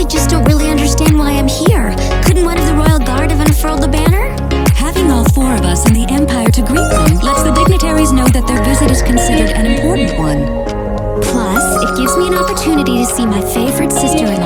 I just don't really understand why I'm here. Couldn't one of the royal guard have unfurled the banner? Having all four of us in the Empire to greet them lets the dignitaries know that their visit is considered an important one. Plus, it gives me an opportunity to see my favorite sister in